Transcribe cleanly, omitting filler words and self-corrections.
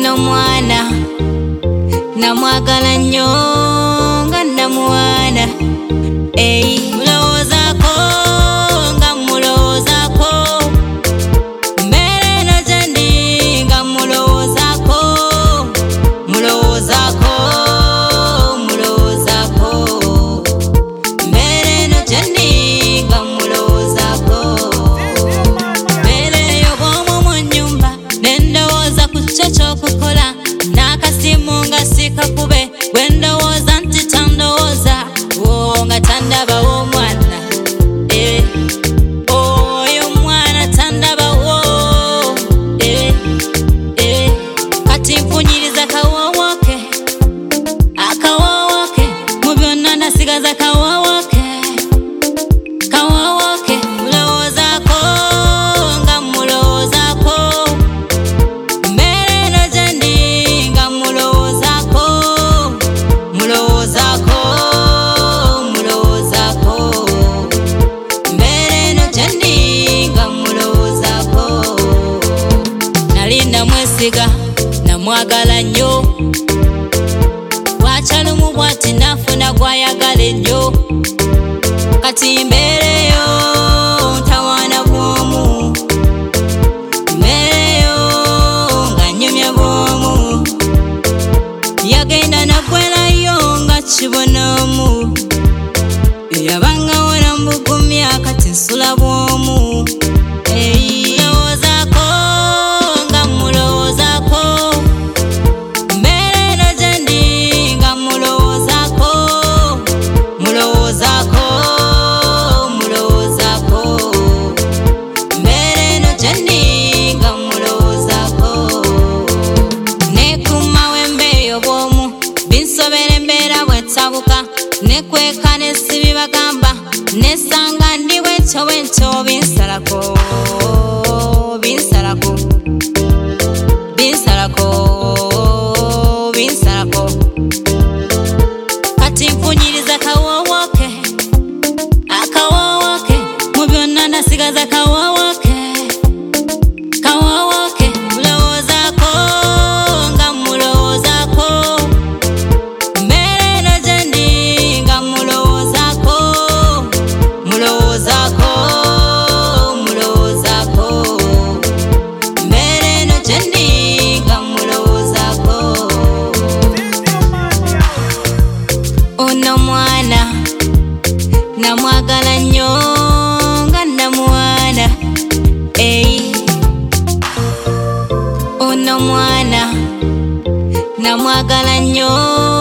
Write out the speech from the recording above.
Ono mwana namwagala nnyo nga namwana. Mulowoozako nga mulowoozako, mbeera eno gye ndi nga mulowoozako, mulowoozako, mulowoozako, mbeera eno gye ndi nga mulowoozako. Mbeera eyo bw'omu mu nnyumba ne ndowooza ku kyo ky'okukola, n'akasimu nga sikakube, bwe ndowooza nti tandowooza nga tandabawo omwana. Oyo omwana tandabawo. Kati mpunyiriza kawoowo ke, akawoowo ke, mu byonna nasigaza kawoowo ke, kawoowo ke. Mulowoozaako nga mulowoozaako, mbeera eno gye ndi nga mulowoozaako, mulowoozaako, mulowoozaako, mbeera eno gye ndi nga mulowoozaako. Nali namwesiga namwagala nnyo, bw'akyalumu bw'ati nafuna gw'ayagala ennyo. Kati mbeera eyo ntawaana bw'omu, mbeera eyo nga nnyumya bw'omu, yagenda naggwerayo nga kibonoomu, yabangawo nambugumya kati nsula bw'omu. Mulowoozaako nga mulowoozaako, mbeera eno gye ndi nga mulowoozaako, mulowoozaako, mulowoozaako, mbeera eno gye ndi nga mulowoozaako. Neekuuma w'embeeyo bw'omu, binsobera embeera bw'etabuka, nekweka nesibibagamba, nesanga ndi bwentyo bwentyo. Binsalako, binsalako, binsalako, binsalako. Kati mpunyiriza kawoowo ke, akawoowo ke, mu byonna nasigaza kawoowo ke, kawoowo ke. Mulowoozaako nga mulowoozaako, mbeera eno gye ndi nga mulowoozaako, mulowoozaako, mulowoozaako, mbeera eno gye ndi nga mulowoozaako. Ono mwana namwagala nnyo nga namwana. Ono mwana namwagala nnyo